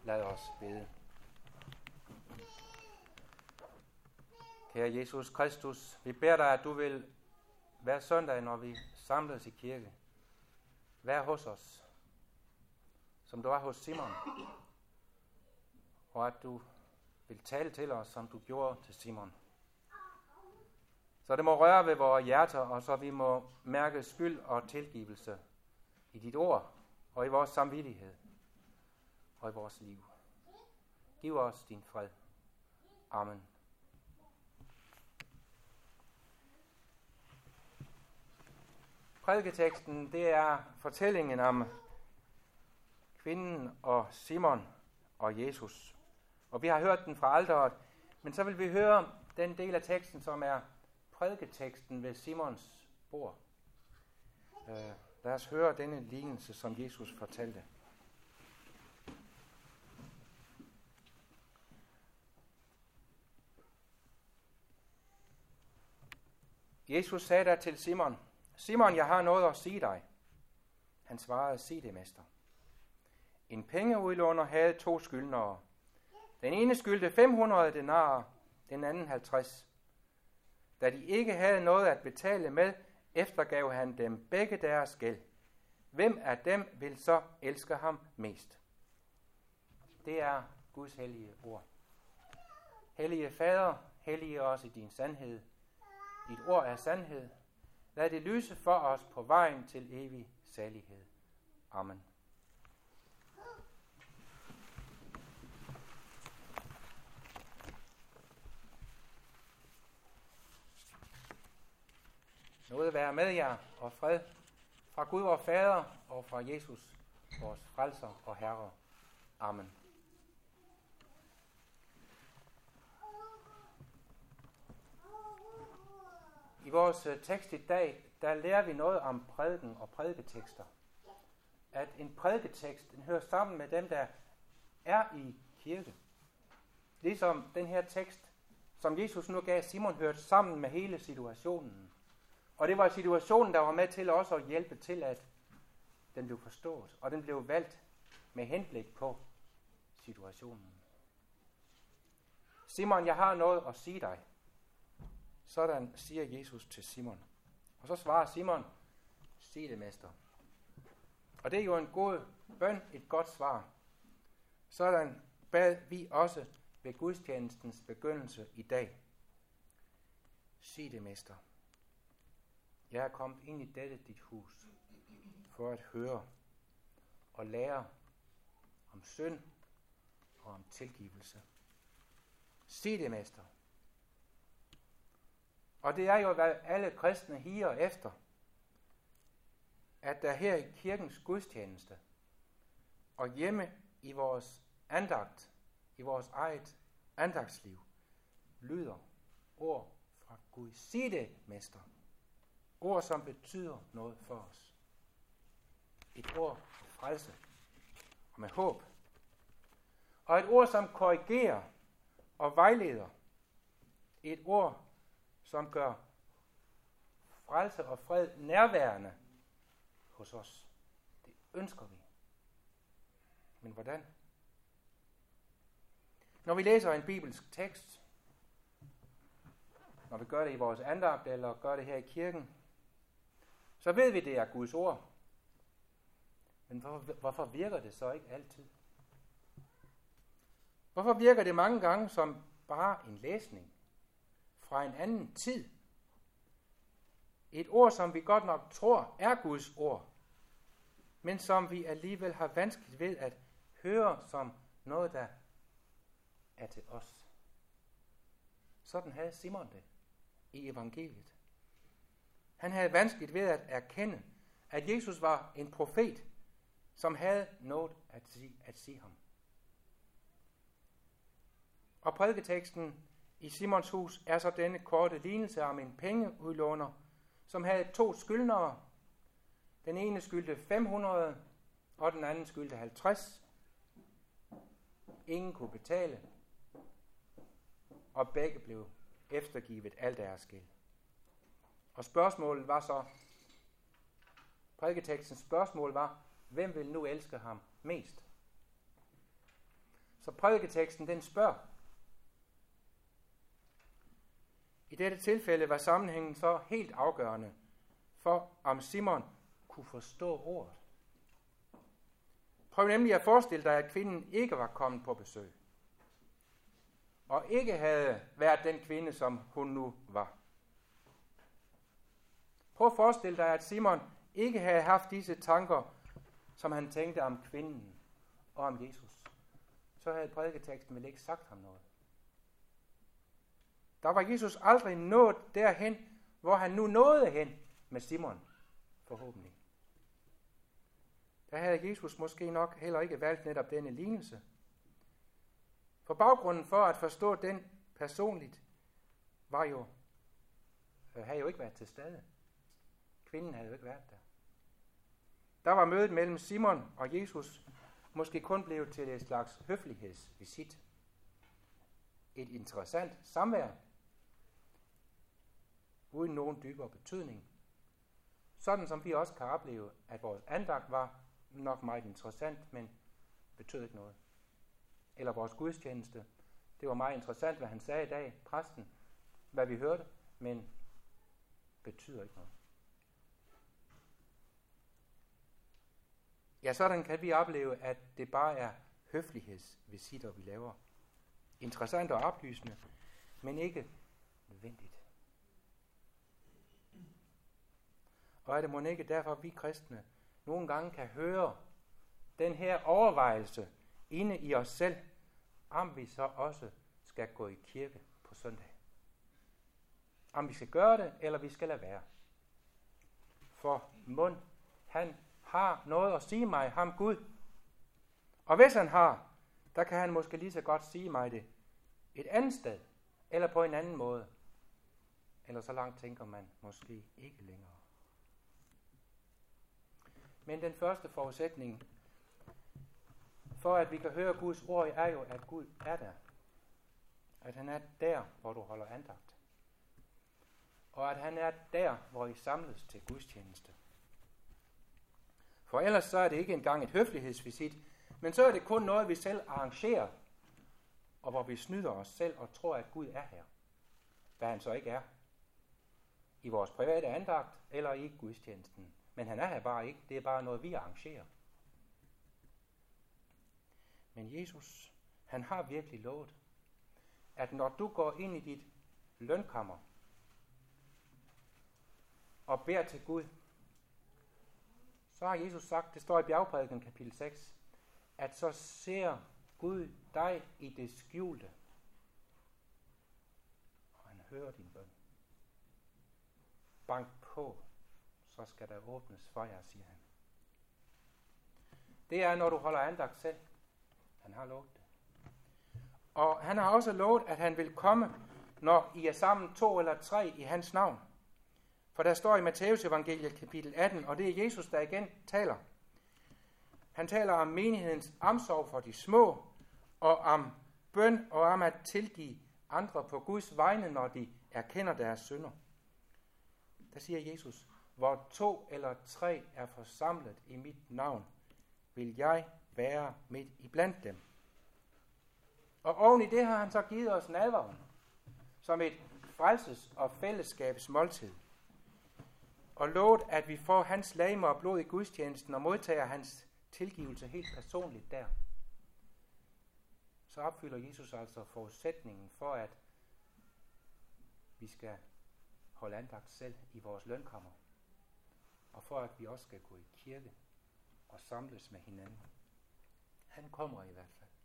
Lad os bede. Kære Jesus Kristus, vi beder dig, at du vil hver søndag, når vi samles i kirke, vær hos os, som du var hos Simon, og at du vil tale til os, som du gjorde til Simon. Så det må røre ved vores hjerter, og så vi må mærke skyld og tilgivelse i dit ord, og i vores samvittighed, og i vores liv. Giv os din fred. Amen. Prædiketeksten, det er fortællingen om kvinden og Simon og Jesus. Og vi har hørt den fra alteret, men så vil vi høre den del af teksten, som er prædiketeksten ved Simons bord. Lad os høre denne lignelse, som Jesus fortalte. Jesus sagde der til Simon: Simon, jeg har noget at sige dig. Han svarede: sig det, mester. En pengeudlåner havde 2 skyldnere. Den ene skyldte 500 denarer, den anden 50. Da de ikke havde noget at betale med, eftergav han dem begge deres gæld. Hvem af dem vil så elske ham mest? Det er Guds hellige ord. Hellige Fader, hellige os i din sandhed. Dit ord er sandhed. Lad det lyse for os på vejen til evig salighed. Amen. Nåde være med jer og fred fra Gud vor Fader og fra Jesus, vores frelser og Herre. Amen. I vores tekst i dag, der lærer vi noget om prædiken og prædiketekster. At en prædiketekst, den hører sammen med dem, der er i kirke. Ligesom den her tekst, som Jesus nu gav Simon, hørte sammen med hele situationen. Og det var situationen, der var med til også at hjælpe til, at den blev forstået. Og den blev valgt med henblik på situationen. Simon, jeg har noget at sige dig. Sådan siger Jesus til Simon. Og så svarer Simon: sig det, mester. Og det er jo en god bøn, et godt svar. Sådan bad vi også ved gudstjenestens begyndelse i dag. Sig det, mester. Jeg er kommet ind i dette dit hus for at høre og lære om synd og om tilgivelse. Sig det, mester. Og det er jo, hvad alle kristne higer efter, at der her i kirkens gudstjeneste og hjemme i vores andagt, i vores eget andagtsliv, lyder ord fra Gud. Sig det, mester. Ord, som betyder noget for os. Et ord med frelse og med håb. Og et ord, som korrigerer og vejleder. Et ord, som gør frelse og fred nærværende hos os. Det ønsker vi. Men hvordan? Når vi læser en bibelsk tekst, når vi gør det i vores andagt eller gør det her i kirken, så ved vi, det er Guds ord. Men hvorfor virker det så ikke altid? Hvorfor virker det mange gange som bare en læsning fra en anden tid? Et ord, som vi godt nok tror er Guds ord, men som vi alligevel har vanskeligt ved at høre som noget, der er til os. Sådan havde Simon det i evangeliet. Han havde vanskeligt ved at erkende, at Jesus var en profet, som havde noget at sige ham. Og prædiketeksten i Simons hus er så denne korte lignelse om en pengeudlåner, som havde 2 skyldnere. Den ene skyldte 500, og den anden skyldte 50. Ingen kunne betale, og begge blev eftergivet al deres gæld. Og spørgsmålet var så, prædiketekstens spørgsmål var, hvem vil nu elske ham mest? Så prædiketeksten den spørger. I dette tilfælde var sammenhængen så helt afgørende for, om Simon kunne forstå ordet. Prøv nemlig at forestille dig, at kvinden ikke var kommet på besøg. Og ikke havde været den kvinde, som hun nu var. Prøv at forestille dig, at Simon ikke havde haft disse tanker, som han tænkte om kvinden og om Jesus. Så havde prædiketeksten vel ikke sagt ham noget. Der var Jesus aldrig nået derhen, hvor han nu nåede hen med Simon, forhåbentlig. Der havde Jesus måske nok heller ikke valgt netop denne lignelse. For baggrunden for at forstå den personligt, havde jo ikke været til stede. Kvinden havde jo ikke været der. Der var mødet mellem Simon og Jesus måske kun blevet til et slags høflighedsvisit. Et interessant samvær, uden nogen dybere betydning. Sådan som vi også kan opleve, at vores andagt var nok meget interessant, men betød ikke noget. Eller vores gudstjeneste. Det var meget interessant, hvad han sagde i dag, præsten, hvad vi hørte, men betyder ikke noget. Ja, sådan kan vi opleve, at det bare er høflighedsvisitter, vi laver. Interessant og oplysende, men ikke nødvendigt. Og er det mon ikke derfor, at vi kristne nogle gange kan høre den her overvejelse inde i os selv, om vi så også skal gå i kirke på søndag. Om vi skal gøre det, eller vi skal lade være. For mund, han har noget at sige mig, ham Gud. Og hvis han har, der kan han måske lige så godt sige mig det et andet sted, eller på en anden måde. Eller så langt tænker man måske ikke længere. Men den første forudsætning for at vi kan høre Guds ord, er jo, at Gud er der. At han er der, hvor du holder andagt. Og at han er der, hvor I samles til gudstjeneste. For ellers så er det ikke engang et høflighedsvisit, men så er det kun noget, vi selv arrangerer, og hvor vi snyder os selv og tror, at Gud er her. Hvad han så ikke er. I vores private andagt eller i gudstjenesten. Men han er her bare ikke. Det er bare noget, vi arrangerer. Men Jesus, han har virkelig lovet, at når du går ind i dit lønkammer og beder til Gud, så har Jesus sagt, det står i Bjergprædiken kapitel 6, at så ser Gud dig i det skjulte, og han hører din bøn. Bank på, så skal der åbnes for jer, siger han. Det er, når du holder andagt selv. Han har lovet det. Og han har også lovet, at han vil komme, når I er sammen 2 eller 3 i hans navn. For der står i Matthæus evangeliet kapitel 18, og det er Jesus, der igen taler. Han taler om menighedens omsorg for de små, og om bøn og om at tilgive andre på Guds vegne, når de erkender deres synder. Der siger Jesus, hvor 2 eller 3 er forsamlet i mit navn, vil jeg være midt iblandt dem. Og oven i det har han så givet os nadveren, som et frelses- og fællesskabsmåltid. Og lovet, at vi får hans legeme og blod i gudstjenesten og modtager hans tilgivelse helt personligt der. Så opfylder Jesus altså forudsætningen for, at vi skal holde andagt selv i vores lønkammer. Og for at vi også skal gå i kirke og samles med hinanden. Han kommer i hvert fald.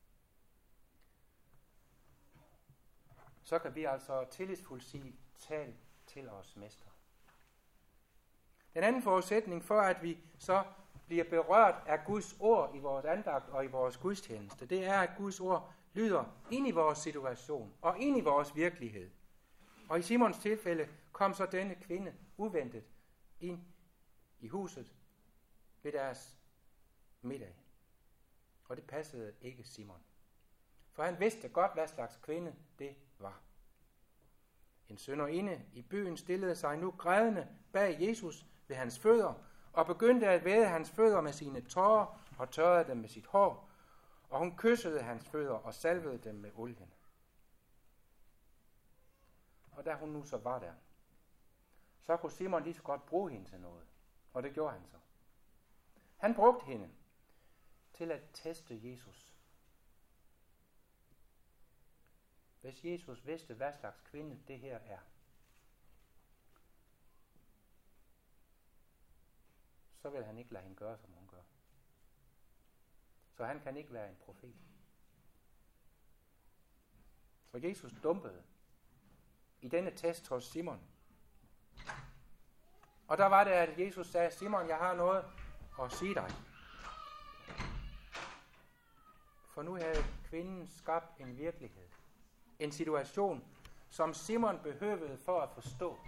Så kan vi altså tillidsfuldt sige, tal til os, mester. Den anden forudsætning for, at vi så bliver berørt af Guds ord i vores andagt og i vores gudstjeneste, det er, at Guds ord lyder ind i vores situation og ind i vores virkelighed. Og i Simons tilfælde kom så denne kvinde uventet ind i huset ved deres middag. Og det passede ikke Simon. For han vidste godt, hvad slags kvinde det var. En synderinde i byen stillede sig nu grædende bag Jesus ved hans fødder, og begyndte at væde hans fødder med sine tårer og tørrede dem med sit hår. og hun kyssede hans fødder og salvede dem med olien. Og da hun nu så var der, så kunne Simon lige så godt bruge hende til noget. Og det gjorde han så. Han brugte hende til at teste Jesus. Hvis Jesus vidste, hvad slags kvinde det her er, så vil han ikke lade hende gøre, som hun gør. Så han kan ikke være en profet. Så Jesus dumpede i denne test hos Simon. Og der var det, at Jesus sagde, Simon, jeg har noget at sige dig. For nu havde kvinden skabt en virkelighed. En situation, som Simon behøvede for at forstå.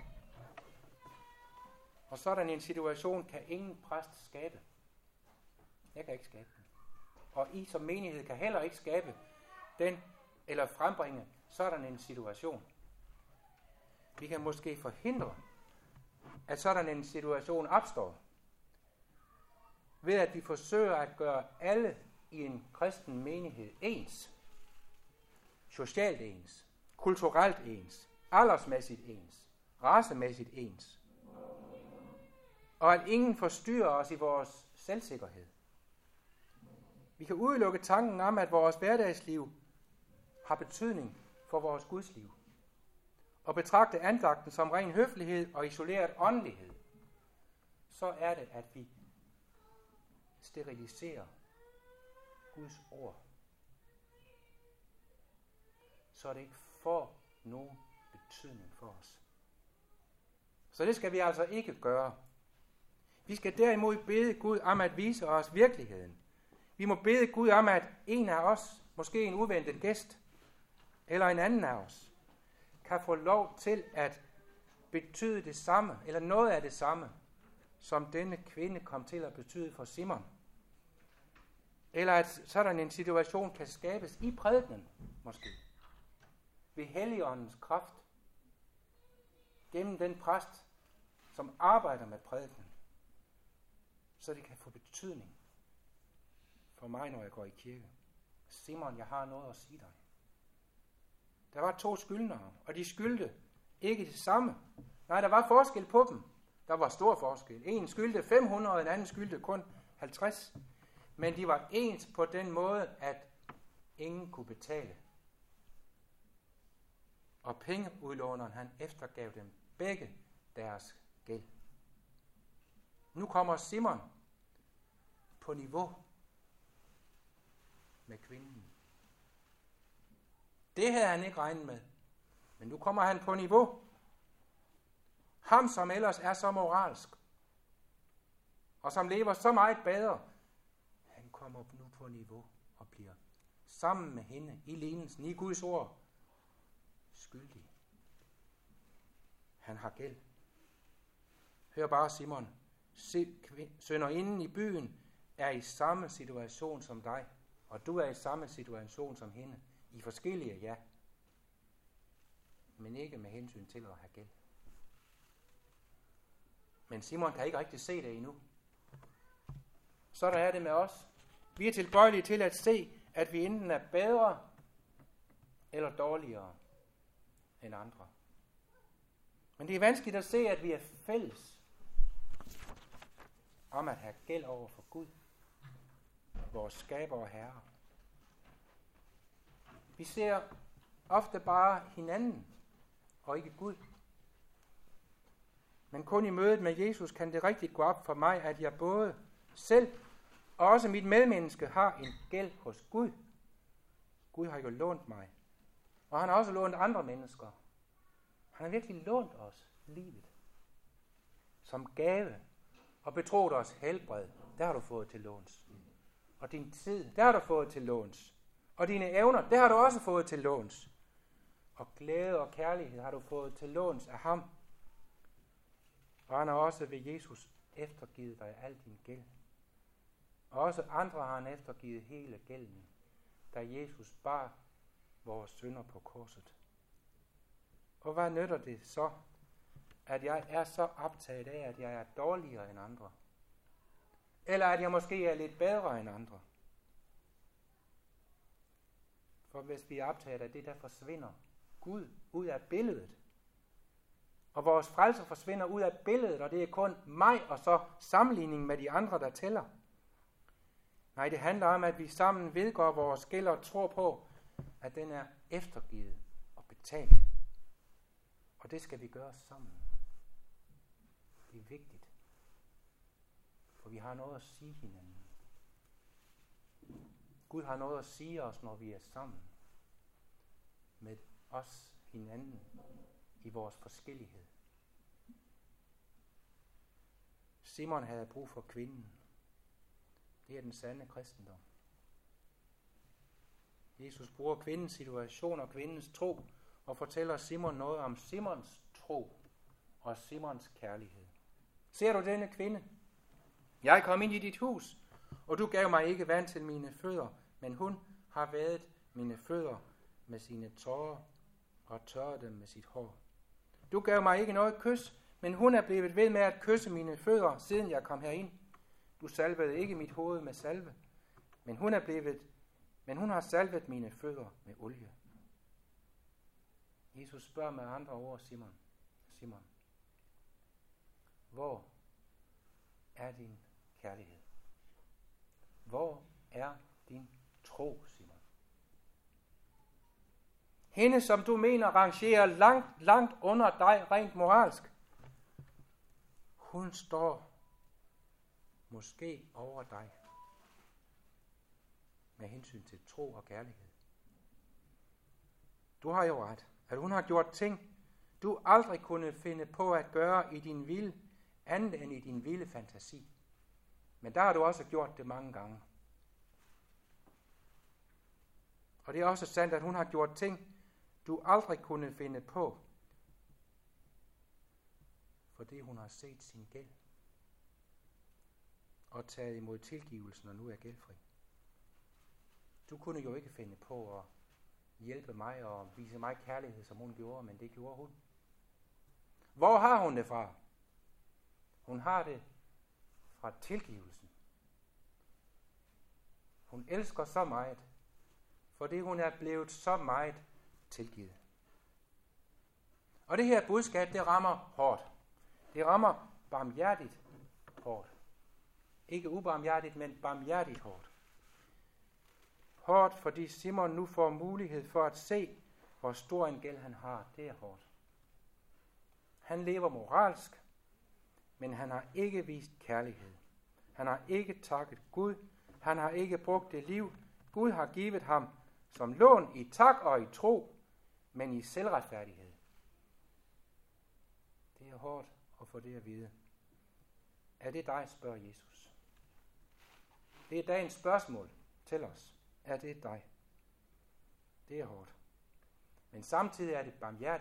Og sådan en situation kan ingen præst skabe. Jeg kan ikke skabe den. Og I som menighed kan heller ikke skabe den, eller frembringe sådan en situation. Vi kan måske forhindre, at sådan en situation opstår, ved at vi forsøger at gøre alle i en kristen menighed ens. Socialt ens, kulturelt ens, aldersmæssigt ens, racemæssigt ens. Og at ingen forstyrrer os i vores selvsikkerhed. Vi kan udelukke tanken om, at vores hverdagsliv har betydning for vores gudsliv. Og betragte andagten som ren høflighed og isoleret åndelighed. Så er det, at vi steriliserer Guds ord. Så det ikke får nogen betydning for os. Så det skal vi altså ikke gøre. Vi skal derimod bede Gud om at vise os virkeligheden. Vi må bede Gud om, at en af os, måske en uventet gæst, eller en anden af os, kan få lov til at betyde det samme, eller noget af det samme, som denne kvinde kom til at betyde for Simon. Eller at sådan en situation kan skabes i prædikenen, måske. Ved Helligåndens kraft. Gennem den præst, som arbejder med prædikenen. Så det kan få betydning for mig, når jeg går i kirke. Simon, jeg har noget at sige dig. Der var 2 skyldnere, og de skyldte ikke det samme. Nej, der var forskel på dem. Der var stor forskel. En skyldte 500, og en anden skyldte kun 50. Men de var ens på den måde, at ingen kunne betale. Og pengeudlåneren, han eftergav dem begge deres gæld. Nu kommer Simon på niveau med kvinden. Det havde han ikke regnet med. Men nu kommer han på niveau. Ham, som ellers er så moralsk, og som lever så meget bedre, han kommer nu på niveau og bliver sammen med hende i lignelsen, i Guds ord, skyldig. Han har gæld. Hør bare, Simon. Synderinden i byen er i samme situation som dig, og du er i samme situation som hende. I forskellige, ja, men ikke med hensyn til at have gæld. Men Simon kan ikke rigtig se det endnu. Sådan er det med os. Vi er tilbøjelige til at se, at vi enten er bedre eller dårligere end andre. Men det er vanskeligt at se, at vi er fælles om at have gæld over for Gud, vores skaber og herre. Vi ser ofte bare hinanden, og ikke Gud. Men kun i mødet med Jesus kan det rigtig gå op for mig, at jeg både selv og også mit medmenneske har en gæld hos Gud. Gud har jo lånt mig, og han har også lånt andre mennesker. Han har virkelig lånt os livet som gave, og betroet os helbred. Der har du fået til låns. Og din tid, der har du fået til låns. Og dine evner, det har du også fået til låns. Og glæde og kærlighed har du fået til låns af ham. Og han har også ved Jesus eftergivet dig al din gæld. Og også andre har han eftergivet hele gælden, da Jesus bar vores synder på korset. Og hvad nytter det så, at jeg er så optaget af, at jeg er dårligere end andre? Eller at jeg måske er lidt bedre end andre? For hvis vi er optaget af det, der forsvinder Gud ud af billedet, og vores frelser forsvinder ud af billedet, og det er kun mig og så sammenligning med de andre, der tæller. Nej, det handler om, at vi sammen vedgår vores gæld og tror på, at den er eftergivet og betalt. Og det skal vi gøre sammen. Det er vigtigt. For vi har noget at sige hinanden. Gud har noget at sige os, når vi er sammen med os hinanden i vores forskellighed. Simon havde brug for kvinden. Det er den sande kristendom. Jesus bruger kvindens situation og kvindens tro og fortæller Simon noget om Simons tro og Simons kærlighed. Ser du denne kvinde? Jeg kom ind i dit hus, og du gav mig ikke vand til mine fødder, men hun har vædet mine fødder med sine tårer og tørret dem med sit hår. Du gav mig ikke noget kys, men hun er blevet ved med at kysse mine fødder, siden jeg kom herind. Du salvede ikke mit hoved med salve, men hun har salvet mine fødder med olie. Jesus spørger med andre ord Simon, hvor er din kærlighed? Hvor er din tro, Simon? Hende, som du mener rangerer langt under dig rent moralsk, hun står måske over dig med hensyn til tro og kærlighed. Du har jo ret, at hun har gjort ting, du aldrig kunne finde på at gøre i din vilde, andet end i din vilde fantasi. Men der har du også gjort det mange gange. Og det er også sandt, at hun har gjort ting, du aldrig kunne finde på, fordi hun har set sin gæld og taget imod tilgivelsen og nu er gældfri. Du kunne jo ikke finde på at hjælpe mig og vise mig kærlighed, som hun gjorde, men det gjorde hun. Hvor har hun det fra? Hun har det fra tilgivelsen. Hun elsker så meget, fordi hun er blevet så meget tilgivet. Og det her budskab, det rammer hårdt. Det rammer barmhjertigt hårdt. Ikke ubarmhjertigt, men barmhjertigt hårdt. Hårdt, fordi Simon nu får mulighed for at se, hvor stor en gæld han har. Det er hårdt. Han lever moralsk, men han har ikke vist kærlighed. Han har ikke takket Gud. Han har ikke brugt det liv, Gud har givet ham som lån i tak og i tro, men i selvretfærdighed. Det er hårdt at få det at vide. Er det dig, spørger Jesus. Det er dagens spørgsmål til os. Er det dig? Det er hårdt. Men samtidig er det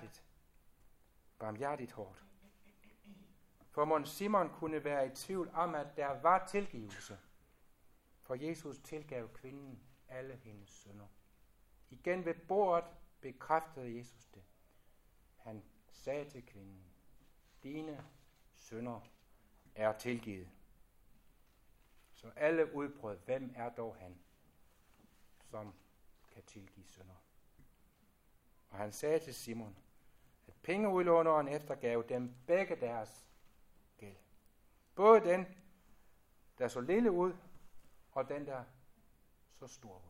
barmhjertigt hårdt. For mon Simon kunne være i tvivl om, at der var tilgivelse. For Jesus tilgav kvinden alle hendes synder. Igen ved bordet bekræftede Jesus det. Han sagde til kvinden, dine synder er tilgivet. Så alle udbrød, hvem er dog han, som kan tilgive synder? Og han sagde til Simon, at pengeudlåneren eftergav dem begge deres gæld. Både den, der så lille ud, og den, der så stor ud.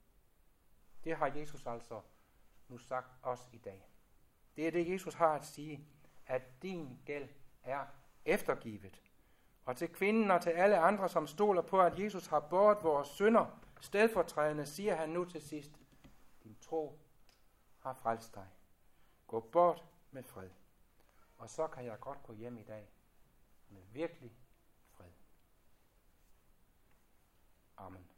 Det har Jesus altså nu sagt os i dag. Det er det, Jesus har at sige, at din gæld er eftergivet. Og til kvinden og til alle andre, som stoler på, at Jesus har båret vores synder stedfortrædende, siger han nu til sidst, din tro har frelst dig. Gå bort med fred. Og så kan jeg godt gå hjem i dag med virkelig fred. Amen.